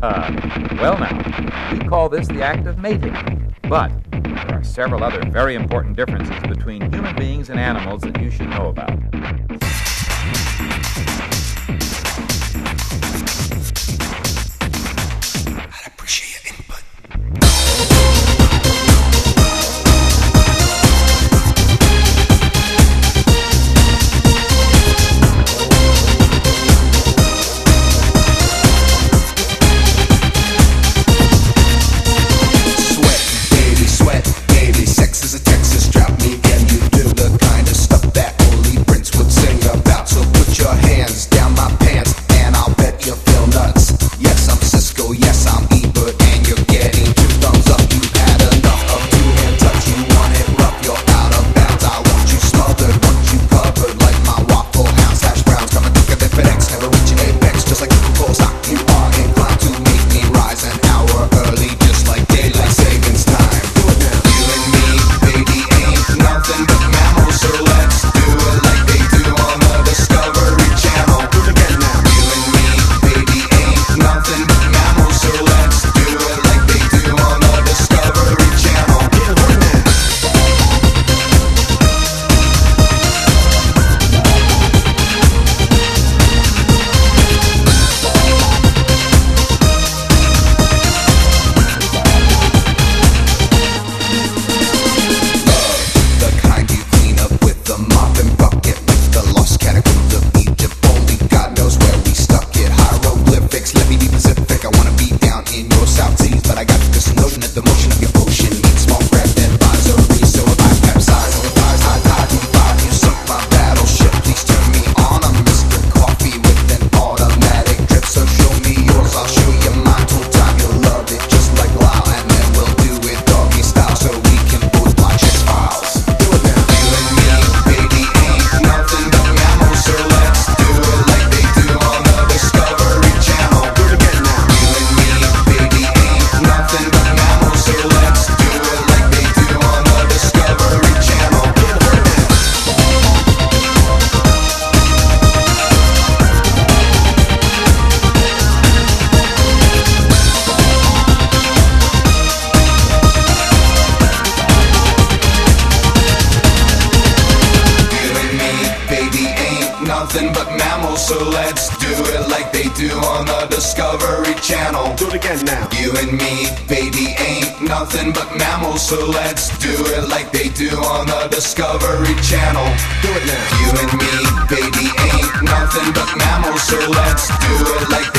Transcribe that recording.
Well now, we call this the act of mating, but there are several other very important differences between human beings and animals that you should know about. I'd appreciate your input. Nothing but mammals, so let's do it like they do on the Discovery Channel. Do it again now. You and me, baby, ain't nothing but mammals, so let's do it like they do on the Discovery Channel. Do it now. You and me, baby, ain't nothing but mammals, so let's do it like